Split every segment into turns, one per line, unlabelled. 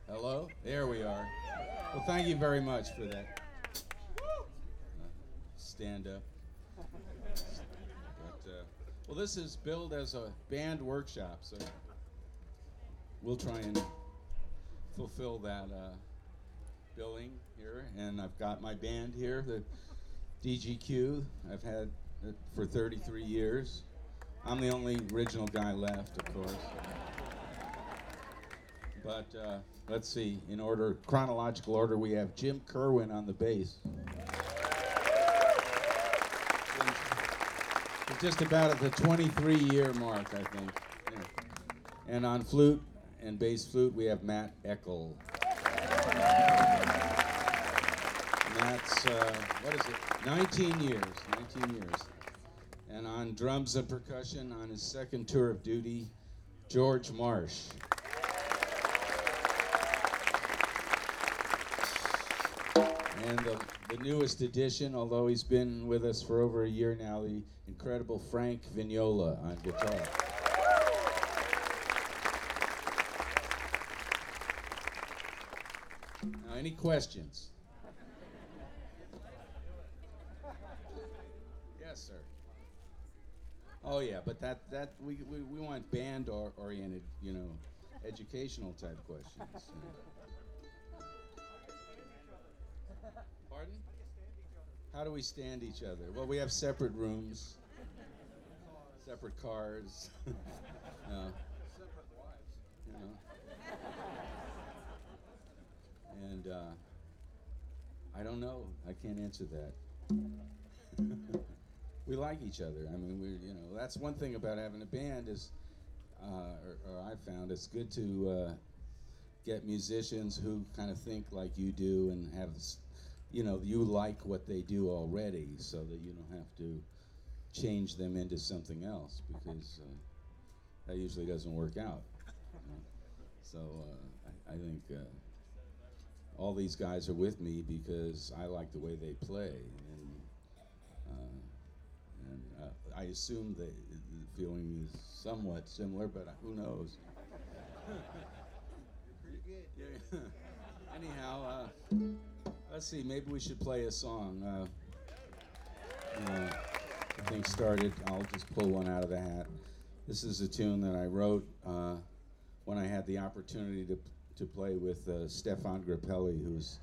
Hello? There we are. Well, thank you very much for that. Stand up. Well, this is billed as a band workshop, so we'll try and fulfill that billing here. And I've got my band here, the DGQ. I've had it for 33 years. I'm the only original guy left, of course. But let's see, in order, chronological order, we have Jim Kerwin on the bass. We're just about at the 23-year mark, I think. Yeah. And on flute and bass flute, we have Matt Eckel. And that's, what is it, 19 years, 19 years. And on drums and percussion, on his second tour of duty, George Marsh. And the newest addition, although he's been with us for over a year now, the incredible Frank Vignola on guitar. Now, any questions? Yes, sir. Oh yeah, but that we want band oriented, educational type questions. Pardon? How do we stand each other? Well, we have separate rooms, separate cars, separate wives, And I don't know. I can't answer that. We like each other. I mean, that's one thing about having a band is, or I've found it's good to get musicians who kind of think like you do and have, you like what they do already, so that you don't have to change them into something else, because that usually doesn't work out. So I think all these guys are with me because I like the way they play, and I assume the feeling is somewhat similar, but who knows? Pretty good. Yeah. Anyhow, let's see. Maybe we should play a song. The thing started. I'll just pull one out of the hat. This is a tune that I wrote when I had the opportunity to play with Stefan Grappelli, who's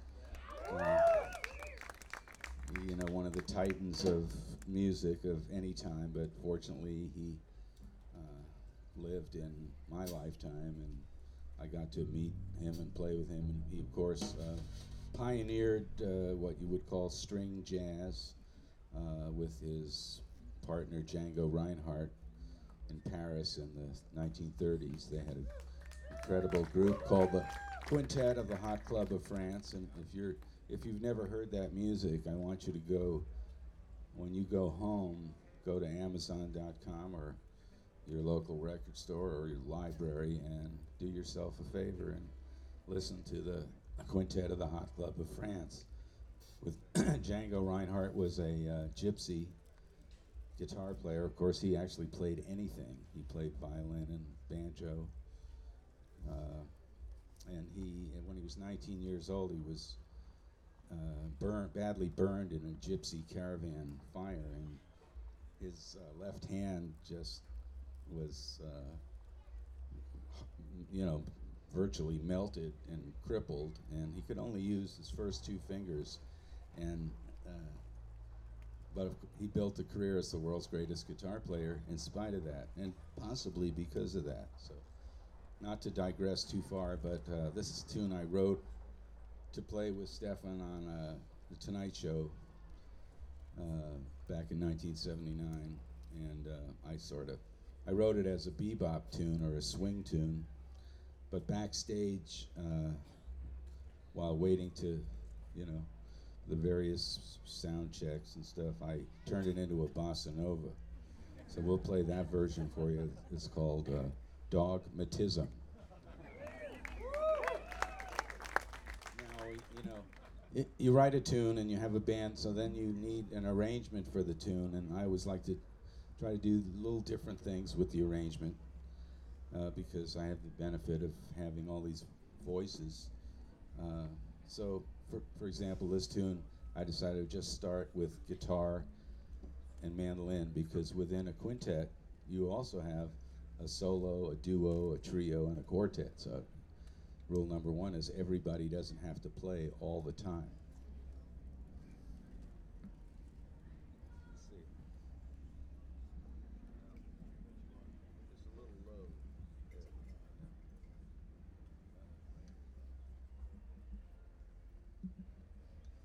one of the titans of music of any time, but fortunately he lived in my lifetime, and I got to meet him and play with him, and he, of course, pioneered what you would call string jazz with his partner Django Reinhardt in Paris in the 1930s. They had an incredible group called the Quintet of the Hot Club of France, and if you've never heard that music, I want you to go, when you go home, go to Amazon.com or your local record store or your library and do yourself a favor and listen to the Quintet of the Hot Club of France. With Django Reinhardt was a gypsy guitar player. Of course, he actually played anything. He played violin and banjo. And when he was 19 years old, he was badly burned in a gypsy caravan fire, and his left hand just was, virtually melted and crippled, and he could only use his first two fingers. And but he built a career as the world's greatest guitar player in spite of that, and possibly because of that. So, not to digress too far, but this is a tune I wrote to play with Stefan on the Tonight Show back in 1979, and I wrote it as a bebop tune or a swing tune, but backstage, while waiting to, the various sound checks and stuff, I turned it into a bossa nova. So we'll play that version for you. It's called Dogmatism. Now, you write a tune and you have a band, so then you need an arrangement for the tune, and I always like to try to do little different things with the arrangement because I have the benefit of having all these voices So, for example, this tune, I decided to just start with guitar and mandolin because within a quintet, you also have a solo, a duo, a trio, and a quartet. So, rule number one is everybody doesn't have to play all the time.